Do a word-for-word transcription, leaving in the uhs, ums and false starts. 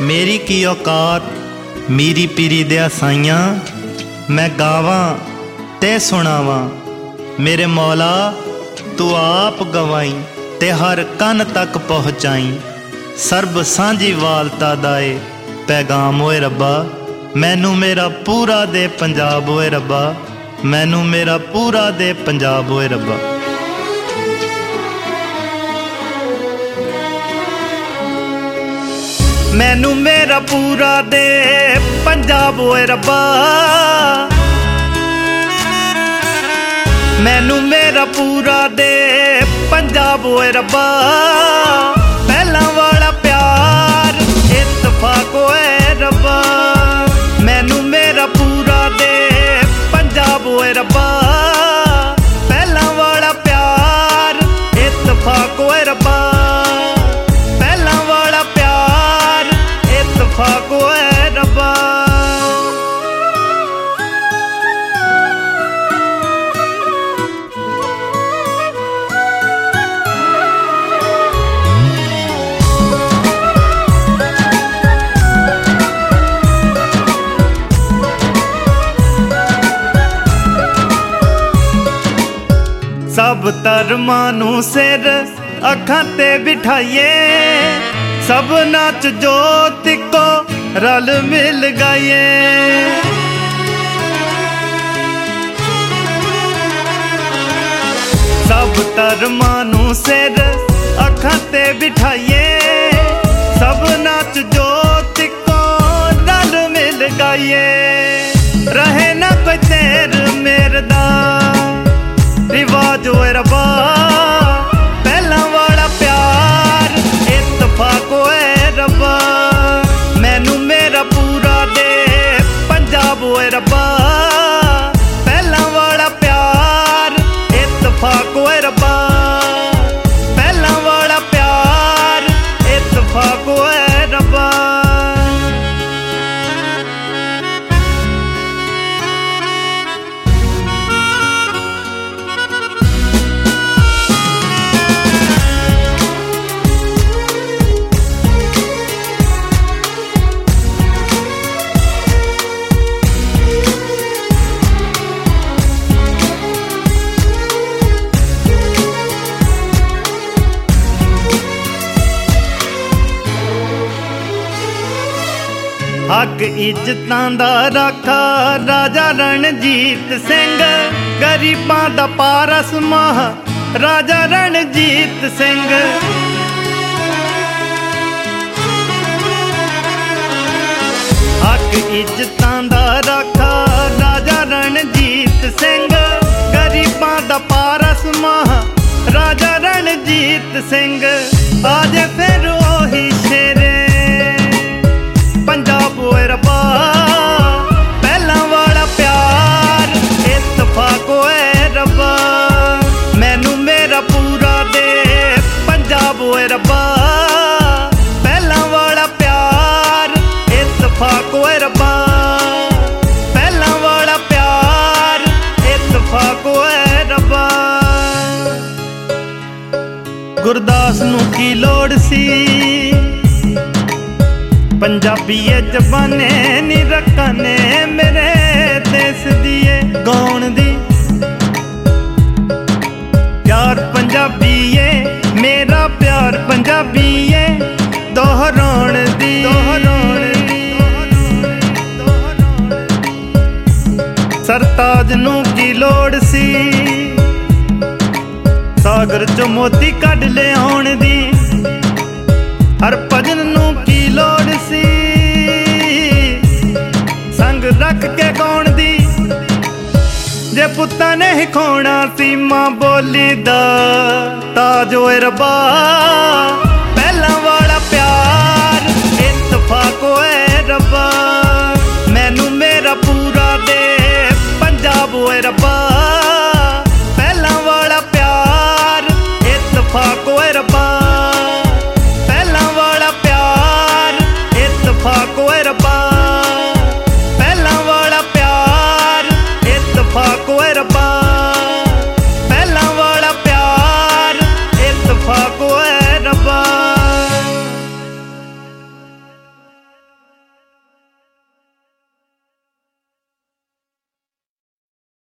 मेरी की औकात मीरी पीरी दिया साइयां, मैं गावां ते सुनावां। मेरे मौला तू आप गवाई ते हर कन तक पहुँचाई। सर्ब सांझी वालता दाए पैगाम होए रब्बा, मैनू मेरा पूरा दे पंजाब होए रब्बा, मैनू मेरा पूरा दे पंजाब होए रब्बा। मैनू मेरा पूरा दे पंजाब होए रब्बा, मैनू मेरा पूरा दे पंजाब होए रब्बा। पहला वाला प्यार इत्तफाक होए रब्बा, मैनू मेरा पूरा दे पंजाब होए रब्बा। पहला वाला प्यार इत्तफाक होए रब्बा, पहला वाला प्यार इत्तफाक होए रब्बा। सब धर्मां नू सिर अखां ते बिठाइए, सब नाच जोत को रल मिल गाइए। सब धर्मां नू सिर अखां ते बिठाइए, सब नाच जोत को रल मिल गाइए। रहे ना कोई तेर मेरे दा रिवाज होए रब्बा, पहला वाला प्यार इत्तफाक होए रब्बा। मैनू मेरा पूरा दे पंजाब होए रब्बा, पहला वाला प्यार इत्तफाक होए रब्बा, पहला वाला प्यार इत्तफाक होए रब्बा। हक इज्जतां दा राखा राजा रणजीत सिंह, गरीबां दा पारस माह राजा रणजीत सिंह। हक इज्जतां दा राखा राजा रणजीत सिंह, गरीबां दा पारस माह राजा रणजीत सिंह। आज फिर ओही शेरे पंजाब होए रब्बा, पहला वाला प्यार इत्तफाक होए रब्बा। मैनू मेरा पूरा दे पंजाब होए रब्बा, पहला वाला प्यार इत्तफाक होए रब्बा, पहला वाला प्यार इत्तफाक होए रब्बा। गुरदास नू की लोड़ सी पंजाबीए जबाने नी रखने मेरे देश दिए गाउन दी। प्यार पंजाबीए मेरा प्यार पंजाबीए दोहराउण दी। सरताज नू की लोड़ सी सागर चो मोती कढ ले आउण दी। हरभजन नू की लोड़ सी संग रख के गाउण दी। जे पुत्तां ने ही खोना सी मां बोली दा ताज होए रब्बा, पहला वाला प्यार इत्तफाक होए रब्बा। मैनू मेरा पूरा दे पंजाब होए रब्बा, पहला वाला प्यार इत्तफाक होए रब्बा, पहला वाला प्यार इत्तफाक होए रब्बा।